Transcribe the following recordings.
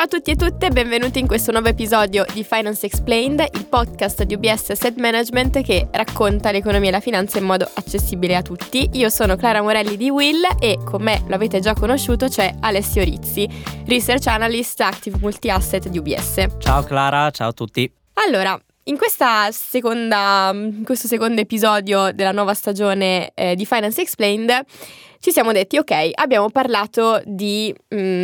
Ciao a tutti e tutte, benvenuti in questo nuovo episodio di Finance Explained, il podcast di UBS Asset Management che racconta l'economia e la finanza in modo accessibile a tutti. Io sono Clara Morelli di Will e con me, lo avete già conosciuto, c'è Alessio Rizzi, Research Analyst Active Multi-Asset di UBS. Ciao Clara, ciao a tutti. Allora, in questo secondo episodio della nuova stagione di Finance Explained ci siamo detti, ok, abbiamo parlato di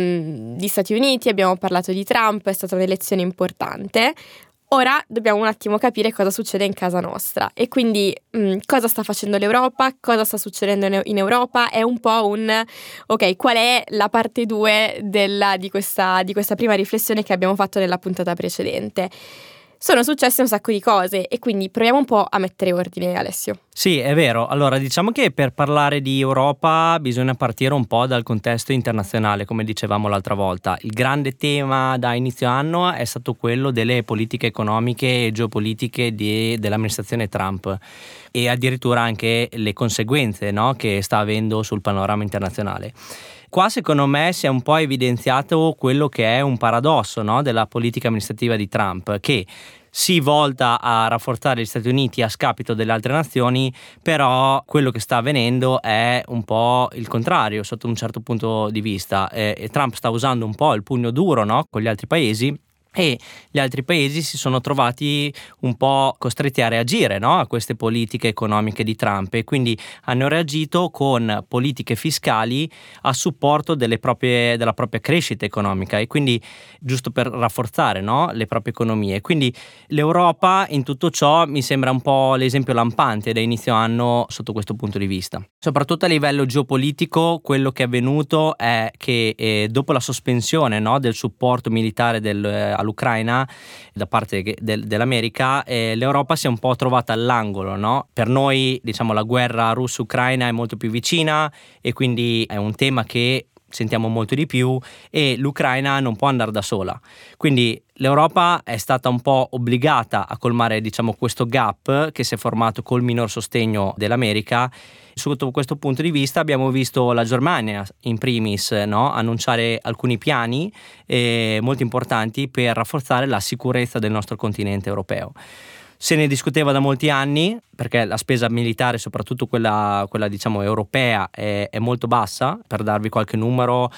Stati Uniti, abbiamo parlato di Trump, è stata un'elezione importante. Ora dobbiamo un attimo capire cosa succede in casa nostra e quindi cosa sta facendo l'Europa, cosa sta succedendo in Europa. È un po' ok, qual è la parte 2 di questa prima riflessione che abbiamo fatto nella puntata precedente. Sono successe un sacco di cose e quindi proviamo un po' a mettere ordine, Alessio. Sì, è vero. Allora, diciamo che per parlare di Europa bisogna partire un po' dal contesto internazionale, come dicevamo l'altra volta. Il grande tema da inizio anno è stato quello delle politiche economiche e geopolitiche dell'amministrazione Trump e addirittura anche le conseguenze, no, che sta avendo sul panorama internazionale. Qua secondo me si è un po' evidenziato quello che è un paradosso, no, della politica amministrativa di Trump, che si volta a rafforzare gli Stati Uniti a scapito delle altre nazioni, però quello che sta avvenendo è un po' il contrario sotto un certo punto di vista. Trump sta usando un po' il pugno duro, no, con gli altri paesi. E gli altri paesi si sono trovati un po' costretti a reagire, no, a queste politiche economiche di Trump e quindi hanno reagito con politiche fiscali a supporto della propria crescita economica e quindi giusto per rafforzare, no, le proprie economie. Quindi l'Europa in tutto ciò mi sembra un po' l'esempio lampante da inizio anno sotto questo punto di vista. Soprattutto a livello geopolitico quello che è avvenuto è che dopo la sospensione, no, del supporto militare all'Ucraina da parte dell'America, l'Europa si è un po' trovata all'angolo, no? Per noi, diciamo, la guerra russo-ucraina è molto più vicina e quindi è un tema che sentiamo molto di più e l'Ucraina non può andare da sola. Quindi l'Europa è stata un po' obbligata a colmare, diciamo, questo gap che si è formato col minor sostegno dell'America. Sotto questo punto di vista abbiamo visto la Germania in primis, no, annunciare alcuni piani molto importanti per rafforzare la sicurezza del nostro continente europeo. Se ne discuteva da molti anni perché la spesa militare, soprattutto quella diciamo europea, è molto bassa. Per darvi qualche numero,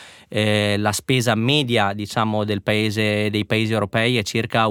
la spesa media, diciamo, dei paesi europei è circa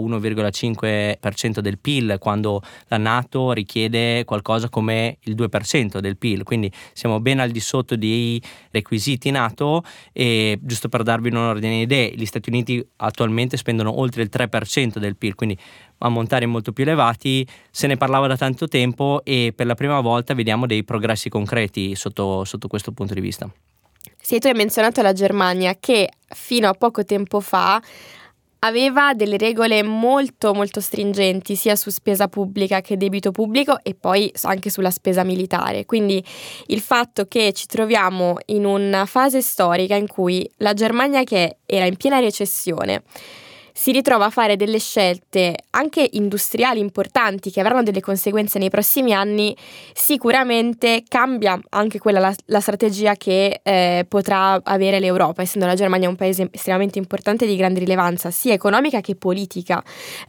1,5% del PIL, quando la NATO richiede qualcosa come il 2% del PIL, quindi siamo ben al di sotto dei requisiti NATO. E giusto per darvi un ordine di idee, gli Stati Uniti attualmente spendono oltre il 3% del PIL, quindi ammontari molto più elevati. Se ne parlava da tanto tempo e per la prima volta vediamo dei progressi concreti sotto questo punto di vista. Sì, tu hai menzionato la Germania che fino a poco tempo fa aveva delle regole molto molto stringenti sia su spesa pubblica che debito pubblico e poi anche sulla spesa militare. Quindi il fatto che ci troviamo in una fase storica in cui la Germania, che era in piena recessione, si ritrova a fare delle scelte anche industriali importanti che avranno delle conseguenze nei prossimi anni, sicuramente cambia anche quella la strategia che potrà avere l'Europa, essendo la Germania un paese estremamente importante di grande rilevanza sia economica che politica.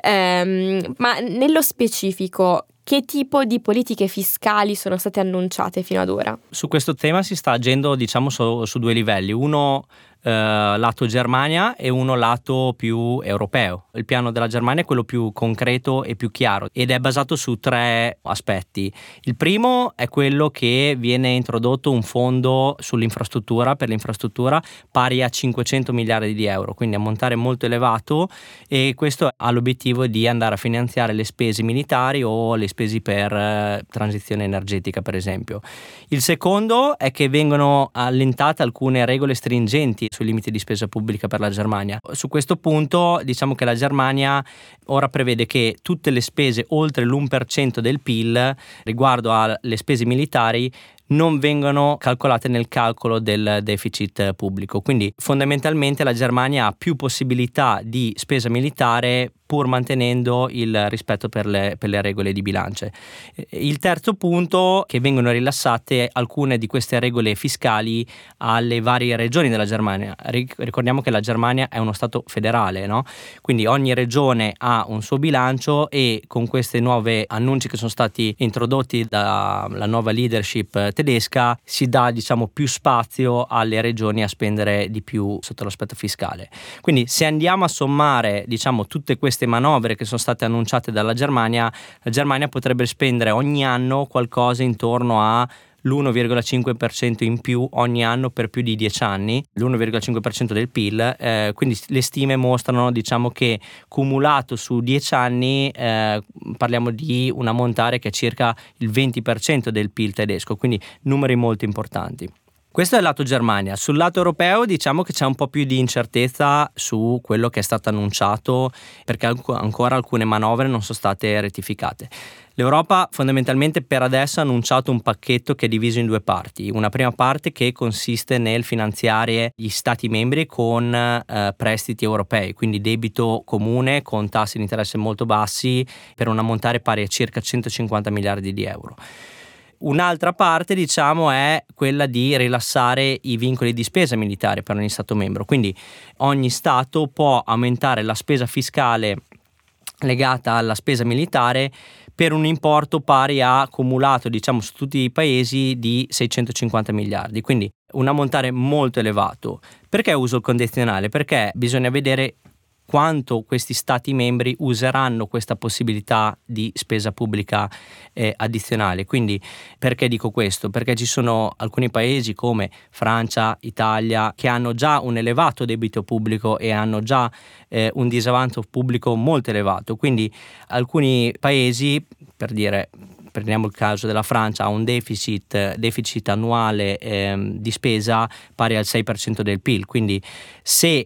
Ma nello specifico, che tipo di politiche fiscali sono state annunciate fino ad ora? Su questo tema si sta agendo, diciamo, su due livelli. Uno lato Germania e uno lato più europeo. Il piano della Germania è quello più concreto e più chiaro ed è basato su tre aspetti. Il primo è quello che viene introdotto un fondo per l'infrastruttura pari a 500 miliardi di euro, quindi ammontare molto elevato, e questo ha l'obiettivo di andare a finanziare le spese militari o le spese per transizione energetica, per esempio. Il secondo è che vengono allentate alcune regole stringenti sui limiti di spesa pubblica per la Germania. Su questo punto diciamo che la Germania ora prevede che tutte le spese oltre l'1% del PIL riguardo alle spese militari non vengono calcolate nel calcolo del deficit pubblico. Quindi fondamentalmente la Germania ha più possibilità di spesa militare pur mantenendo il rispetto per le regole di bilancio. Il terzo punto, che vengono rilassate alcune di queste regole fiscali alle varie regioni della Germania. Ricordiamo che la Germania è uno stato federale, no? Quindi ogni regione ha un suo bilancio, e con questi nuovi annunci che sono stati introdotti dalla nuova leadership tedesca si dà, diciamo, più spazio alle regioni a spendere di più sotto l'aspetto fiscale. Quindi se andiamo a sommare, diciamo, tutte queste manovre che sono state annunciate dalla Germania, la Germania potrebbe spendere ogni anno qualcosa intorno a l'1,5% in più ogni anno per più di 10 anni, l'1,5% del PIL, quindi le stime mostrano, diciamo, che cumulato su 10 anni parliamo di un ammontare che è circa il 20% del PIL tedesco, quindi numeri molto importanti. Questo è il lato Germania. Sul lato europeo diciamo che c'è un po' più di incertezza su quello che è stato annunciato, perché ancora alcune manovre non sono state rettificate. L'Europa fondamentalmente per adesso ha annunciato un pacchetto che è diviso in due parti. Una prima parte che consiste nel finanziare gli Stati membri con prestiti europei, quindi debito comune con tassi di interesse molto bassi per un ammontare pari a circa 150 miliardi di euro. Un'altra parte, diciamo, è quella di rilassare i vincoli di spesa militare per ogni Stato membro, quindi ogni Stato può aumentare la spesa fiscale legata alla spesa militare per un importo pari a accumulato, diciamo, su tutti i paesi di 650 miliardi, quindi un ammontare molto elevato. Perché uso il condizionale? Perché bisogna vedere quanto questi stati membri useranno questa possibilità di spesa pubblica addizionale. Quindi perché dico questo? Perché ci sono alcuni paesi come Francia, Italia che hanno già un elevato debito pubblico e hanno già un disavanzo pubblico molto elevato. Quindi alcuni paesi, per dire, prendiamo il caso della Francia, ha un deficit annuale di spesa pari al 6% del PIL. Quindi se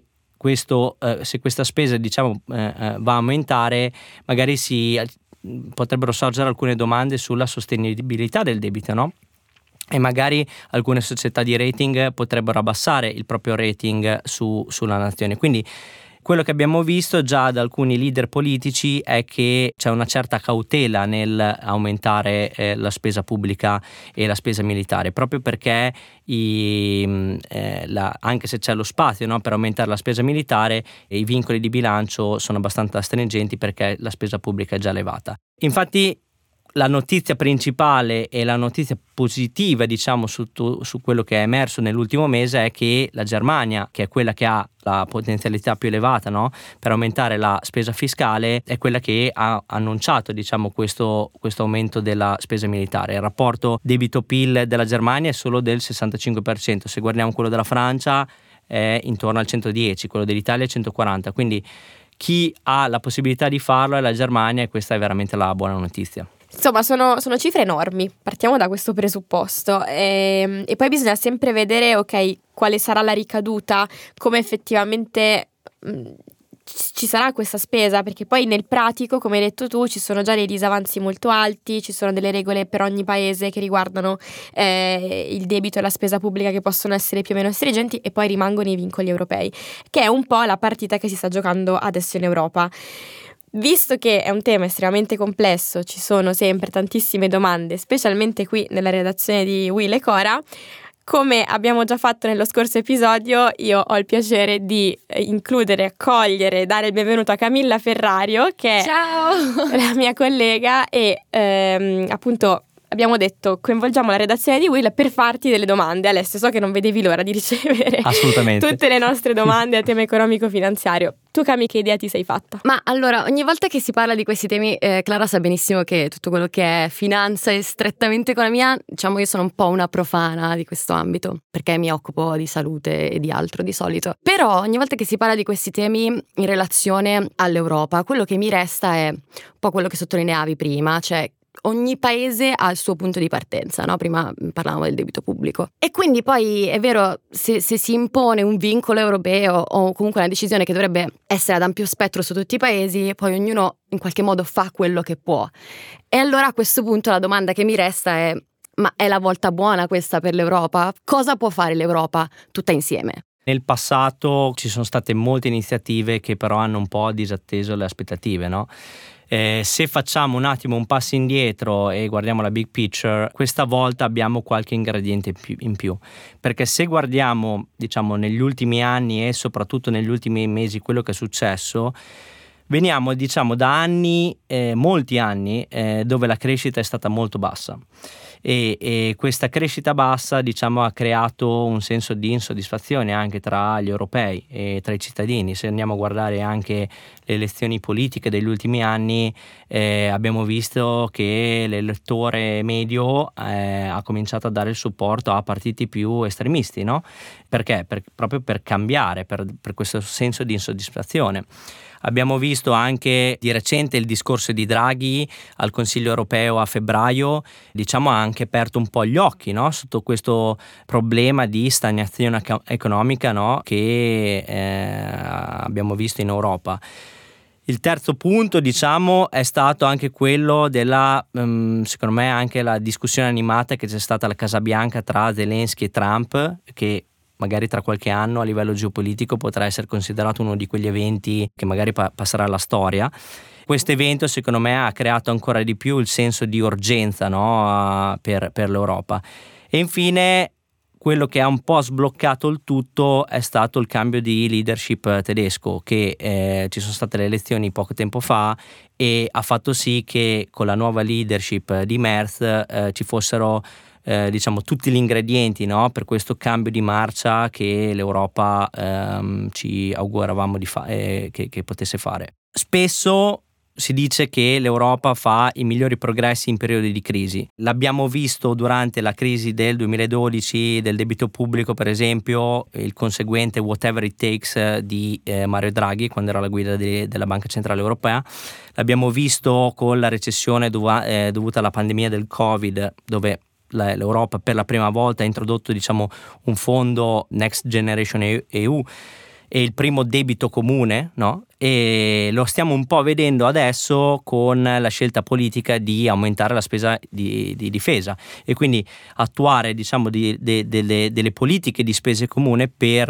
questa spesa, diciamo, va a aumentare, magari potrebbero sorgere alcune domande sulla sostenibilità del debito, no? E magari alcune società di rating potrebbero abbassare il proprio rating sulla nazione. Quindi quello che abbiamo visto già da alcuni leader politici è che c'è una certa cautela nel aumentare la spesa pubblica e la spesa militare, proprio perché anche se c'è lo spazio, no, per aumentare la spesa militare, i vincoli di bilancio sono abbastanza stringenti perché la spesa pubblica è già elevata. Infatti la notizia principale e la notizia positiva, diciamo, su quello che è emerso nell'ultimo mese è che la Germania, che è quella che ha la potenzialità più elevata, no, per aumentare la spesa fiscale, è quella che ha annunciato, diciamo, questo aumento della spesa militare. Il rapporto debito-PIL della Germania è solo del 65%, se guardiamo quello della Francia è intorno al 110%, quello dell'Italia è 140%, quindi chi ha la possibilità di farlo è la Germania, e questa è veramente la buona notizia. Insomma, sono cifre enormi, partiamo da questo presupposto e poi bisogna sempre vedere, ok, quale sarà la ricaduta, come effettivamente ci sarà questa spesa, perché poi nel pratico, come hai detto tu, ci sono già dei disavanzi molto alti, ci sono delle regole per ogni paese che riguardano il debito e la spesa pubblica che possono essere più o meno stringenti, e poi rimangono i vincoli europei, che è un po' la partita che si sta giocando adesso in Europa. Visto che è un tema estremamente complesso, ci sono sempre tantissime domande, specialmente qui nella redazione di Will e Cora. Come abbiamo già fatto nello scorso episodio, io ho il piacere di includere, accogliere, dare il benvenuto a Camilla Ferrario, che Ciao! è la mia collega, e appunto abbiamo detto coinvolgiamo la redazione di Will per farti delle domande. Alessio, so che non vedevi l'ora di ricevere assolutamente tutte le nostre domande a tema economico-finanziario. Tu, Cami, che idea ti sei fatta? Ma allora, ogni volta che si parla di questi temi, Clara sa benissimo che tutto quello che è finanza e strettamente economia, diciamo, io sono un po' una profana di questo ambito, perché mi occupo di salute e di altro di solito. Però ogni volta che si parla di questi temi in relazione all'Europa, quello che mi resta è un po' quello che sottolineavi prima, cioè ogni paese ha il suo punto di partenza, no? Prima parlavamo del debito pubblico. E quindi poi è vero, se si impone un vincolo europeo o comunque una decisione che dovrebbe essere ad ampio spettro su tutti i paesi, poi ognuno in qualche modo fa quello che può. E allora a questo punto la domanda che mi resta è: ma è la volta buona questa per l'Europa? Cosa può fare l'Europa tutta insieme? Nel passato ci sono state molte iniziative che però hanno un po' disatteso le aspettative, no? Se facciamo un attimo un passo indietro e guardiamo la big picture, questa volta abbiamo qualche ingrediente in più, perché se guardiamo, diciamo, negli ultimi anni e soprattutto negli ultimi mesi quello che è successo, veniamo, diciamo, da anni, molti anni, dove la crescita è stata molto bassa. E questa crescita bassa, diciamo, ha creato un senso di insoddisfazione anche tra gli europei e tra i cittadini. Se andiamo a guardare anche le elezioni politiche degli ultimi anni, abbiamo visto che l'elettore medio ha cominciato a dare il supporto a partiti più estremisti, no? Perché? Proprio per cambiare, per questo senso di insoddisfazione. Abbiamo visto anche di recente il discorso di Draghi al Consiglio europeo a febbraio, diciamo, ha anche aperto un po' gli occhi, no? Sotto questo problema di stagnazione economica, no? Che abbiamo visto in Europa. Il terzo punto, diciamo, è stato anche quello della, secondo me, anche la discussione animata che c'è stata alla Casa Bianca tra Zelensky e Trump, che magari tra qualche anno a livello geopolitico potrà essere considerato uno di quegli eventi che magari passerà alla storia. Questo evento, secondo me, ha creato ancora di più il senso di urgenza, no? per l'Europa. E infine, quello che ha un po' sbloccato il tutto è stato il cambio di leadership tedesco, che ci sono state le elezioni poco tempo fa e ha fatto sì che con la nuova leadership di Merz ci fossero diciamo tutti gli ingredienti, no? Per questo cambio di marcia che l'Europa ci auguravamo che potesse fare. Spesso si dice che l'Europa fa i migliori progressi in periodi di crisi. L'abbiamo visto durante la crisi del 2012 del debito pubblico, per esempio, il conseguente whatever it takes di Mario Draghi quando era alla guida della Banca Centrale Europea. L'abbiamo visto con la recessione dovuta alla pandemia del Covid, dove l'Europa per la prima volta ha introdotto, diciamo, un fondo Next Generation EU e il primo debito comune, no? E lo stiamo un po' vedendo adesso con la scelta politica di aumentare la spesa di difesa e quindi attuare, diciamo, delle politiche di spese comune per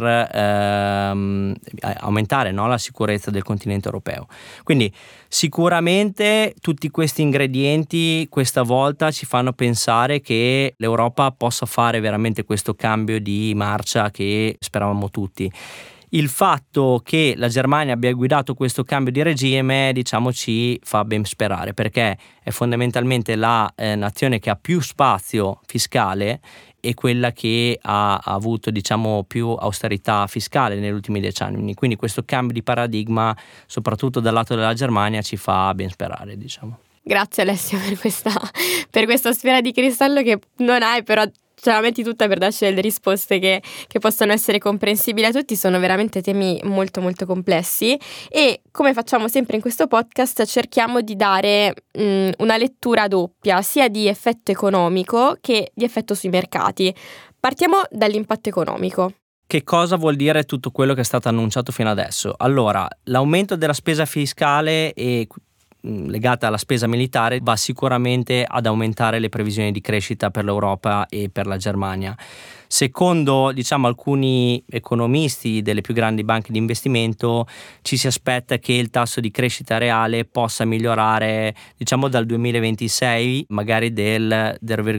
aumentare, no, la sicurezza del continente europeo. Quindi sicuramente tutti questi ingredienti questa volta ci fanno pensare che l'Europa possa fare veramente questo cambio di marcia che speravamo tutti. Il fatto che la Germania abbia guidato questo cambio di regime, diciamo, ci fa ben sperare, perché è fondamentalmente la nazione che ha più spazio fiscale e quella che ha avuto, diciamo, più austerità fiscale negli ultimi 10 anni. Quindi questo cambio di paradigma, soprattutto dal lato della Germania, ci fa ben sperare, diciamo. Grazie Alessio per questa sfera di cristallo che non hai, però ce la metti tutta per darci delle risposte che possono essere comprensibili a tutti. Sono veramente temi molto molto complessi e, come facciamo sempre in questo podcast, cerchiamo di dare una lettura doppia sia di effetto economico che di effetto sui mercati. Partiamo dall'impatto economico. Che cosa vuol dire tutto quello che è stato annunciato fino adesso? Allora, l'aumento della spesa fiscale e legata alla spesa militare va sicuramente ad aumentare le previsioni di crescita per l'Europa e per la Germania. Secondo, diciamo, alcuni economisti delle più grandi banche di investimento, ci si aspetta che il tasso di crescita reale possa migliorare, diciamo, dal 2026 magari del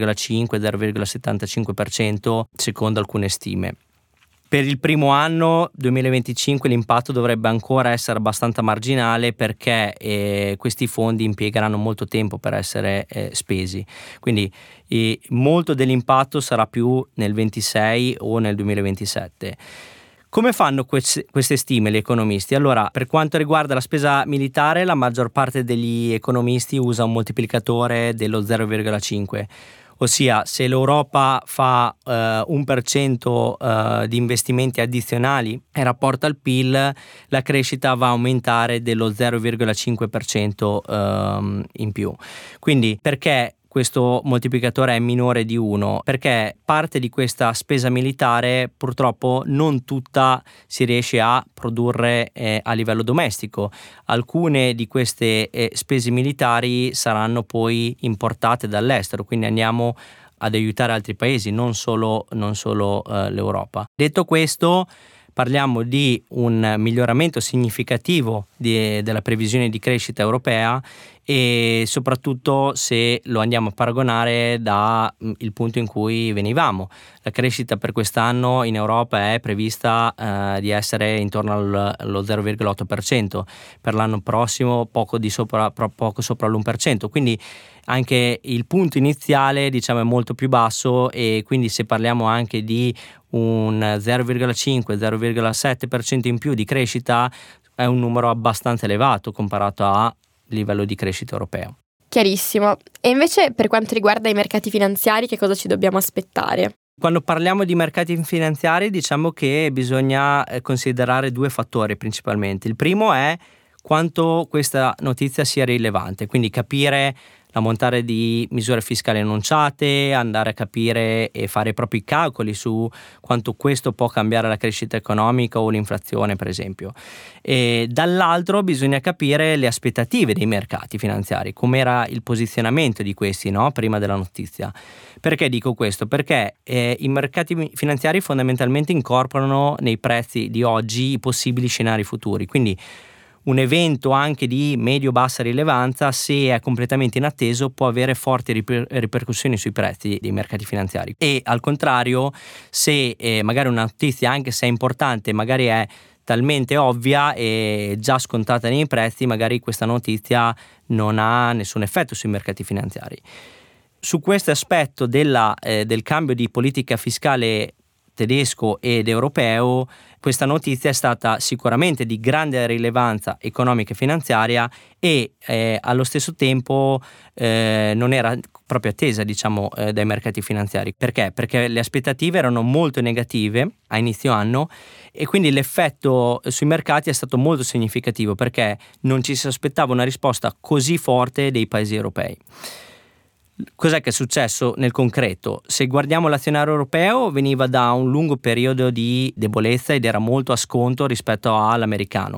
0,5-0,75% secondo alcune stime. Per il primo anno 2025 l'impatto dovrebbe ancora essere abbastanza marginale perché questi fondi impiegheranno molto tempo per essere spesi, quindi molto dell'impatto sarà più nel 26 o nel 2027. Come fanno queste stime gli economisti? Allora, per quanto riguarda la spesa militare, la maggior parte degli economisti usa un moltiplicatore dello 0,5. Ossia, se l'Europa fa 1% di investimenti addizionali in rapporto al PIL, la crescita va a aumentare dello 0,5% in più. Quindi perché questo moltiplicatore è minore di 1? Perché parte di questa spesa militare purtroppo non tutta si riesce a produrre a livello domestico. Alcune di queste spese militari saranno poi importate dall'estero, quindi andiamo ad aiutare altri paesi, non solo l'Europa. Detto questo, parliamo di un miglioramento significativo della previsione di crescita europea, e soprattutto se lo andiamo a paragonare dal punto in cui venivamo. La crescita per quest'anno in Europa è prevista di essere intorno allo 0,8%, per l'anno prossimo poco sopra l'1%, quindi anche il punto iniziale diciamo è molto più basso, e quindi se parliamo anche di un 0,5-0,7% in più di crescita è un numero abbastanza elevato comparato a livello di crescita europeo. Chiarissimo. E invece per quanto riguarda i mercati finanziari, che cosa ci dobbiamo aspettare? Quando parliamo di mercati finanziari diciamo che bisogna considerare due fattori principalmente. Il primo è quanto questa notizia sia rilevante, quindi capire l'ammontare di misure fiscali annunciate, andare a capire e fare i propri calcoli su quanto questo può cambiare la crescita economica o l'inflazione, per esempio. E dall'altro bisogna capire le aspettative dei mercati finanziari, com'era il posizionamento di questi, no? Prima della notizia. Perché dico questo? Perché i mercati finanziari fondamentalmente incorporano nei prezzi di oggi i possibili scenari futuri, quindi un evento anche di medio-bassa rilevanza, se è completamente inatteso, può avere forti ripercussioni sui prezzi dei mercati finanziari. E al contrario, se magari una notizia, anche se è importante, magari è talmente ovvia e già scontata nei prezzi, magari questa notizia non ha nessun effetto sui mercati finanziari. Su questo aspetto del cambio di politica fiscale tedesco ed europeo, questa notizia è stata sicuramente di grande rilevanza economica e finanziaria, e allo stesso tempo non era proprio attesa dai mercati finanziari. Perché? Perché le aspettative erano molto negative a inizio anno, e quindi l'effetto sui mercati è stato molto significativo, perché non ci si aspettava una risposta così forte dei paesi europei. Cos'è che è successo nel concreto? Se guardiamo l'azionario europeo, veniva da un lungo periodo di debolezza ed era molto a sconto rispetto all'americano,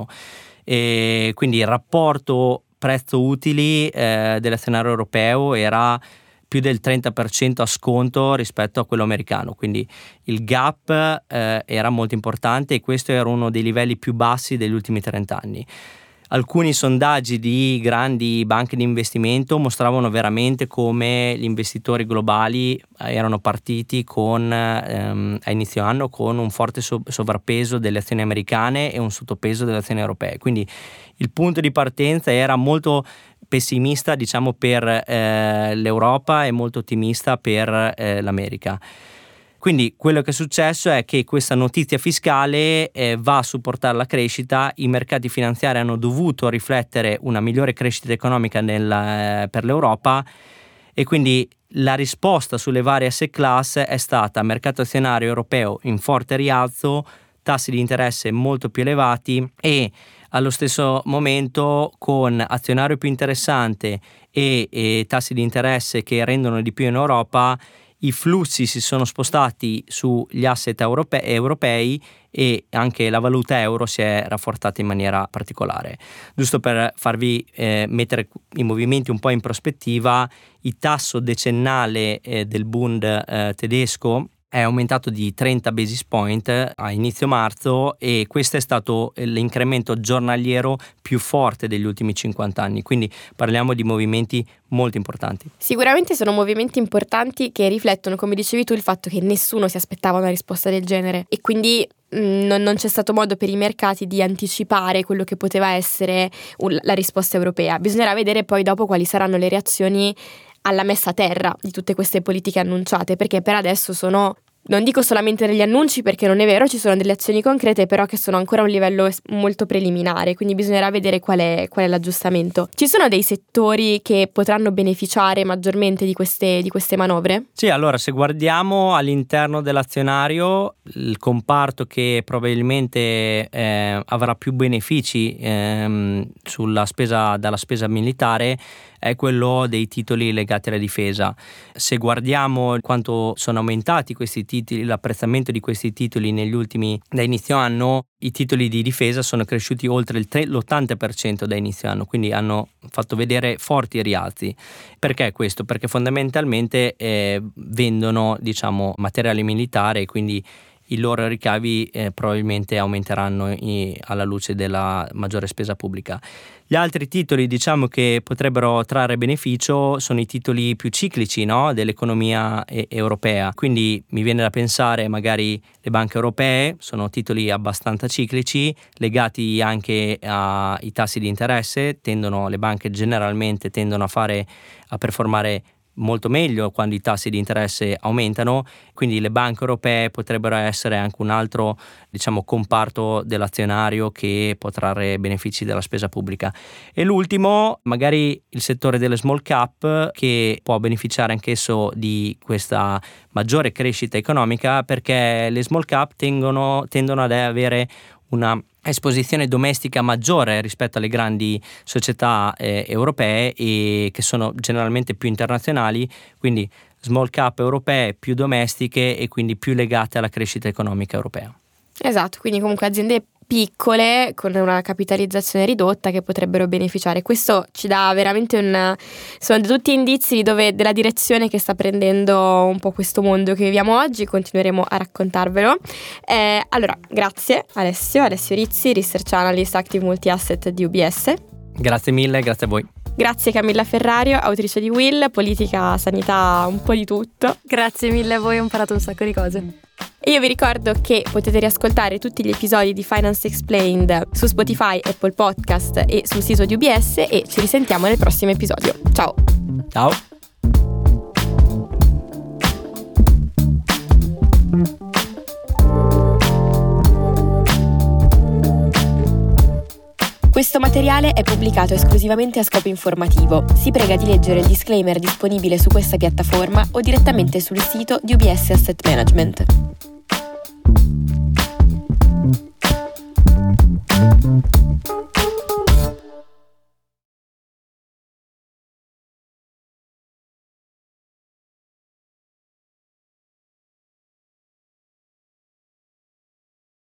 e quindi il rapporto prezzo-utili dell'azionario europeo era più del 30% a sconto rispetto a quello americano, quindi il gap era molto importante, e questo era uno dei livelli più bassi degli ultimi 30 anni. Alcuni sondaggi di grandi banche di investimento mostravano veramente come gli investitori globali erano partiti a inizio anno con un forte sovrappeso delle azioni americane e un sottopeso delle azioni europee. Quindi il punto di partenza era molto pessimista per l'Europa e molto ottimista per l'America. Quindi quello che è successo è che questa notizia fiscale va a supportare la crescita. I mercati finanziari hanno dovuto riflettere una migliore crescita economica per l'Europa, e quindi la risposta sulle varie asset class è stata mercato azionario europeo in forte rialzo, tassi di interesse molto più elevati, e allo stesso momento con azionario più interessante e tassi di interesse che rendono di più in Europa, i flussi si sono spostati sugli asset europei, e anche la valuta euro si è rafforzata in maniera particolare. Giusto per farvi mettere i movimenti un po' in prospettiva, il tasso decennale del Bund tedesco è aumentato di 30 basis point a inizio marzo, e questo è stato l'incremento giornaliero più forte degli ultimi 50 anni, quindi parliamo di movimenti molto importanti. Sicuramente sono movimenti importanti che riflettono, come dicevi tu, il fatto che nessuno si aspettava una risposta del genere, e quindi non c'è stato modo per i mercati di anticipare quello che poteva essere la risposta europea. Bisognerà vedere poi dopo quali saranno le reazioni alla messa a terra di tutte queste politiche annunciate, perché per adesso sono, non dico solamente degli annunci perché non è vero, ci sono delle azioni concrete, però che sono ancora a un livello molto preliminare, quindi bisognerà vedere qual è l'aggiustamento. Ci sono dei settori che potranno beneficiare maggiormente di queste manovre? Sì, allora se guardiamo all'interno dell'azionario, il comparto che probabilmente avrà più benefici dalla spesa militare è quello dei titoli legati alla difesa. Se guardiamo quanto sono aumentati questi titoli, l'apprezzamento di questi titoli da inizio anno, i titoli di difesa sono cresciuti oltre l'80% da inizio anno, quindi hanno fatto vedere forti rialzi. Perché questo? Perché fondamentalmente vendono materiale militare, e quindi i loro ricavi probabilmente aumenteranno alla luce della maggiore spesa pubblica. Gli altri titoli, diciamo, che potrebbero trarre beneficio sono i titoli più ciclici, no? Dell'economia europea. Quindi mi viene da pensare magari le banche europee, sono titoli abbastanza ciclici, legati anche ai tassi di interesse. Le banche generalmente tendono a performare molto meglio quando i tassi di interesse aumentano, quindi le banche europee potrebbero essere anche un altro, diciamo, comparto dell'azionario che può trarre benefici dalla spesa pubblica. E l'ultimo, magari il settore delle small cap, che può beneficiare anch'esso di questa maggiore crescita economica, perché le small cap tendono ad avere una esposizione domestica maggiore rispetto alle grandi società europee, e che sono generalmente più internazionali, quindi small cap europee più domestiche e quindi più legate alla crescita economica europea. Esatto, quindi comunque aziende piccole con una capitalizzazione ridotta che potrebbero beneficiare. Questo ci dà veramente sono tutti indizi della direzione che sta prendendo un po' questo mondo che viviamo oggi. Continueremo a raccontarvelo. Allora, grazie Alessio Rizzi, Research Analyst Active Multi-Asset di UBS. Grazie mille, grazie a voi. Grazie Camilla Ferrario, autrice di Will, politica, sanità, un po' di tutto. Grazie mille a voi, ho imparato un sacco di cose. E io vi ricordo che potete riascoltare tutti gli episodi di Finance Explained su Spotify, Apple Podcast e sul sito di UBS, e ci risentiamo nel prossimo episodio. Ciao! Ciao! Questo materiale è pubblicato esclusivamente a scopo informativo. Si prega di leggere il disclaimer disponibile su questa piattaforma o direttamente sul sito di UBS Asset Management.